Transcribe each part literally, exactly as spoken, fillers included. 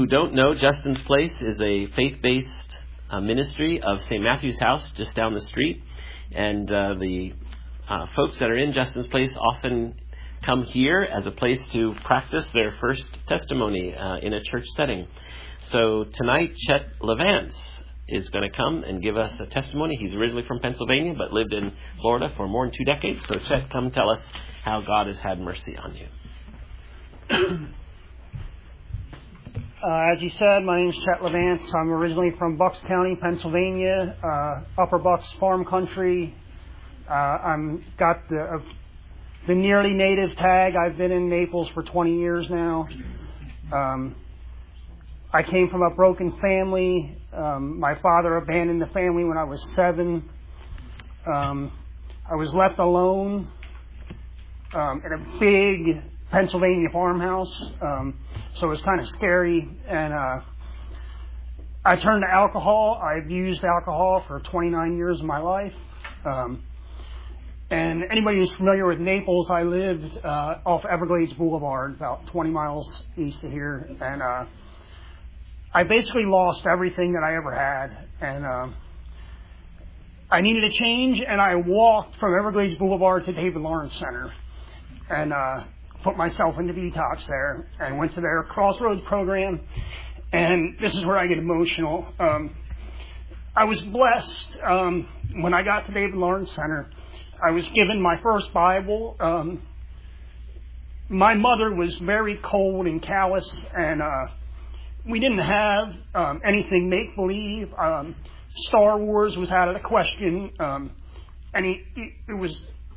Who don't know, Justin's Place is a faith-based uh, ministry of Saint Matthew's House just down the street. And uh, the uh, folks that are in Justin's Place often come here as a place to practice their first testimony uh, in a church setting. So tonight, Chet Levance is going to come and give us a testimony. He's originally from Pennsylvania, but lived in Florida for more than two decades. So Chet, come tell us how God has had mercy on you. Uh, as you said, my name is Chet Levance. I'm originally from Bucks County, Pennsylvania, uh, Upper Bucks farm country. Uh, I'm got the uh, the nearly native tag. I've been in Naples for twenty years now. Um, I came from a broken family. Um, my father abandoned the family when I was seven. Um, I was left alone um, in a big Pennsylvania farmhouse, um, so it was kind of scary, and uh, I turned to alcohol. I've used alcohol for twenty-nine years of my life, um, and anybody who's familiar with Naples, I lived uh, off Everglades Boulevard, about twenty miles east of here, and uh, I basically lost everything that I ever had, and uh, I needed a change, and I walked from Everglades Boulevard to David Lawrence Center, and uh, put myself into detox there and went to their Crossroads program. And this is where I get emotional. Um, I was blessed um, when I got to David Lawrence Center. I was given my first Bible. Um, my mother was very cold and callous, and uh, we didn't have um, anything make-believe. Um, Star Wars was out of the question. Um, and it, it, it was...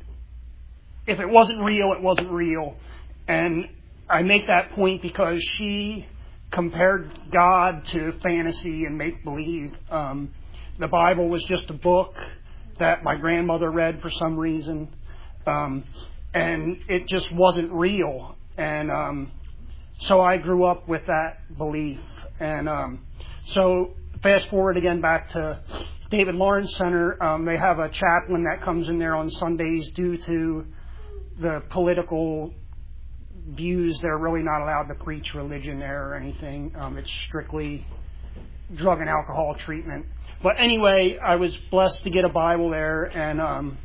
If it wasn't real, it wasn't real. And I make that point because she compared God to fantasy and make-believe. Um, the Bible was just a book that my grandmother read for some reason. Um, and it just wasn't real. And um, so I grew up with that belief. And um, so fast forward again back to David Lawrence Center. Um, they have a chaplain that comes in there on Sundays due to the political views. They're really not allowed to preach religion there or anything. Um, it's strictly drug and alcohol treatment. But anyway, I was blessed to get a Bible there, and um,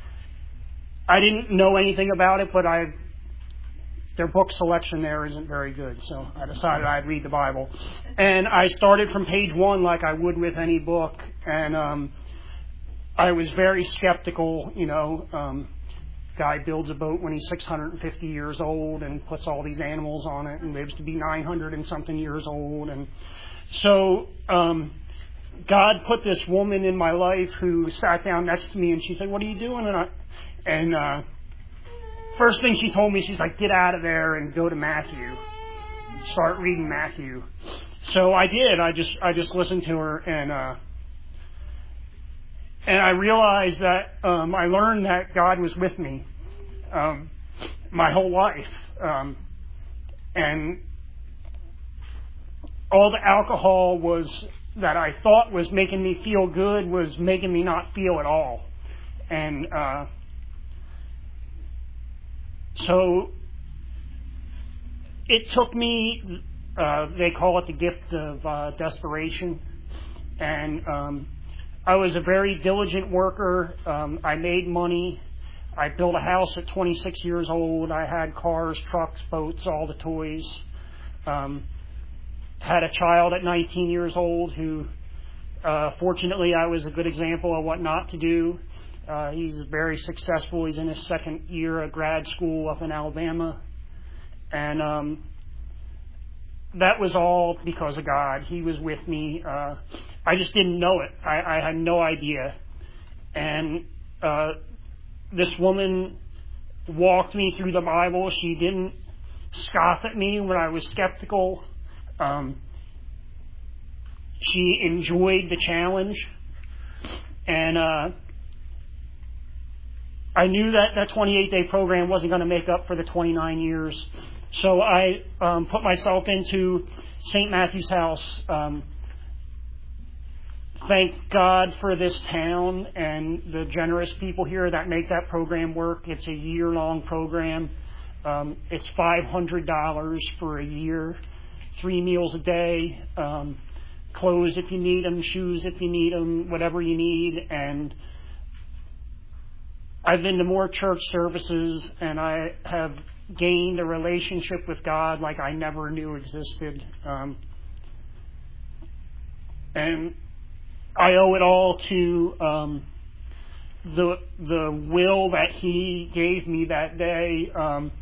I didn't know anything about it, but I their book selection there isn't very good, so I decided I'd read the Bible. And I started from page one like I would with any book, and um, I was very skeptical, you know. Um, Guy builds a boat when he's six hundred fifty years old and puts all these animals on it and lives to be nine hundred and something years old. And so um, God put this woman in my life who sat down next to me, and she said, "What are you doing?" And, I, and uh, first thing she told me, she's like, "Get out of there and go to Matthew. Start reading Matthew." So I did. I just I just listened to her, and uh, and I realized that um, I learned that God was with me um, my whole life. Um, and all the alcohol was that I thought was making me feel good was making me not feel at all. And uh, so it took me, uh, they call it the gift of uh, desperation. And um, I was a very diligent worker. Um, I made money. I built a house at twenty-six years old. I had cars, trucks, boats, all the toys. Um, had a child at nineteen years old who, uh, fortunately, I was a good example of what not to do. Uh, he's very successful. He's in his second year of grad school up in Alabama. And um, that was all because of God. He was with me. Uh, I just didn't know it. I, I had no idea. And uh, this woman walked me through the Bible. She didn't scoff at me when I was skeptical. Um, she enjoyed the challenge. And uh, I knew that that twenty-eight day program wasn't going to make up for the twenty-nine years. So I um, put myself into Saint Matthew's House. Um, thank God for this town and the generous people here that make that program work. It's a year-long program. Um, it's five hundred dollars for a year. three meals a day, um, clothes if you need them, shoes if you need them, whatever you need. And I've been to more church services, and I have gained a relationship with God like I never knew existed. Um, and I owe it all to um, the the will that He gave me that day. Um,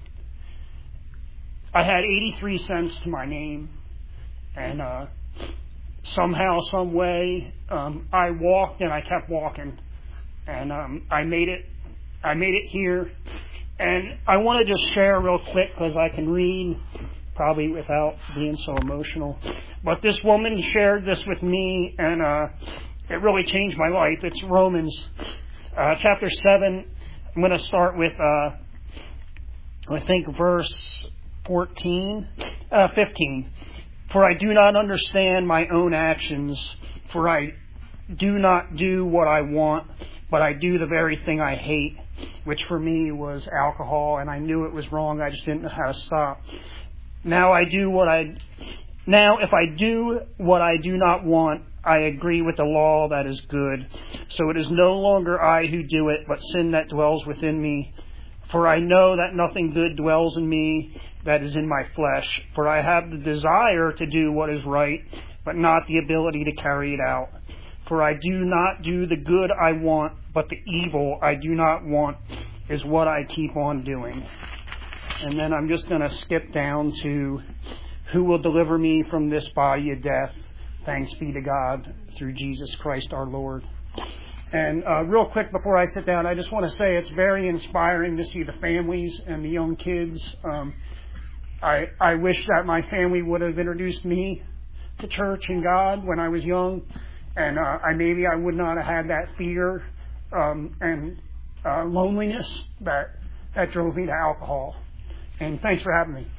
I had eighty-three cents to my name, and uh, somehow, some way, um, I walked and I kept walking, and um, I made it. I made it here, and I want to just share real quick because I can read probably without being so emotional. But this woman shared this with me, and uh, it really changed my life. It's Romans uh, chapter seven. I'm going to start with, uh, I think, verse fourteen, uh, fifteen. For I do not understand my own actions, for I do not do what I want, but I do the very thing I hate, which for me was alcohol, and I knew it was wrong. I just didn't know how to stop. Now I do what I, now if I do what I do not want, I agree with the law that is good. So it is no longer I who do it, but sin that dwells within me. For I know that nothing good dwells in me, that is in my flesh. For I have the desire to do what is right, but not the ability to carry it out. For I do not do the good I want, but the evil I do not want is what I keep on doing. And then I'm just going to skip down to who will deliver me from this body of death. Thanks be to God through Jesus Christ our Lord. And uh, real quick before I sit down, I just want to say it's very inspiring to see the families and the young kids. Um, I, I wish that my family would have introduced me to church and God when I was young. And uh, I maybe I would not have had that fear um, and uh, loneliness that, that drove me to alcohol. And thanks for having me.